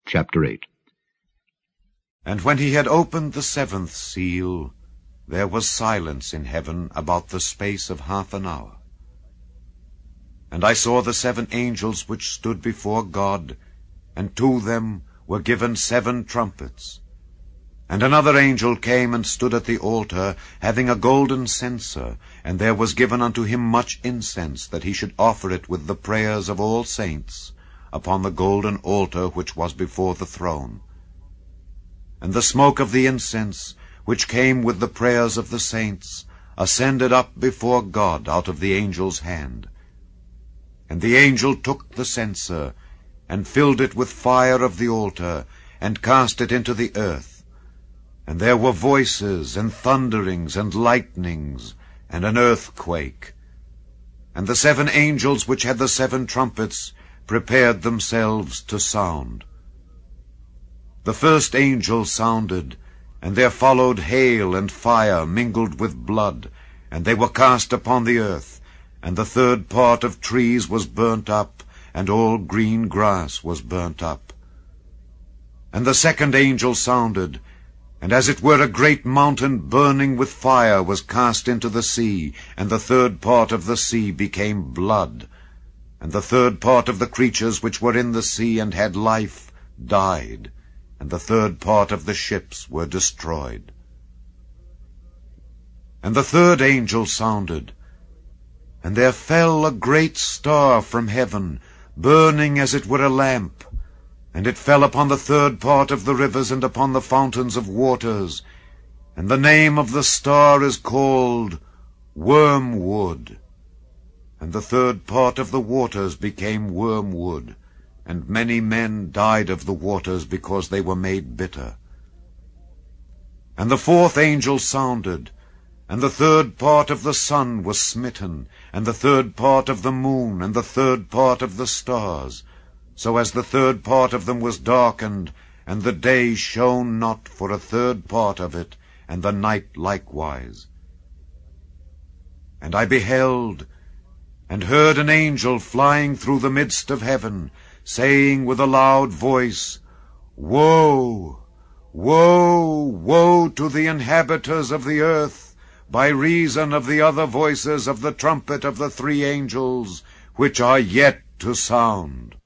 Chapter 8. And when he had opened the seventh seal, there was silence in heaven about the space of half an hour. And I saw the 7 angels which stood before God, and to them were given 7 trumpets. And another angel came and stood at the altar, having a golden censer, and there was given unto him much incense, that he should offer it with the prayers of all saints, upon the golden altar which was before the throne. And the smoke of the incense, which came with the prayers of the saints, ascended up before God out of the angel's hand. And the angel took the censer, and filled it with fire of the altar, and cast it into the earth. And there were voices, and thunderings, and lightnings, and an earthquake. And the 7 angels which had the 7 trumpets prepared themselves to sound. The first angel sounded, and there followed hail and fire mingled with blood, and they were cast upon the earth. And the 3rd part of trees was burnt up, and all green grass was burnt up. And the 2nd angel sounded, and as it were a great mountain burning with fire was cast into the sea, and the 3rd part of the sea became blood. And the 3rd part of the creatures which were in the sea and had life died, and the 3rd part of the ships were destroyed. And the 3rd angel sounded, and there fell a great star from heaven, burning as it were a lamp, and it fell upon the 3rd part of the rivers and upon the fountains of waters, and the name of the star is called Wormwood. And the 3rd part of the waters became wormwood, and many men died of the waters because they were made bitter. And the 4th angel sounded, and the 3rd part of the sun was smitten, and the 3rd part of the moon, and the 3rd part of the stars, so as the 3rd part of them was darkened, and the day shone not for a 3rd part of it, and the night likewise. And I beheld, and heard an angel flying through the midst of heaven, saying with a loud voice, Woe, woe, woe to the inhabitants of the earth, by reason of the other voices of the trumpet of the 3 angels, which are yet to sound.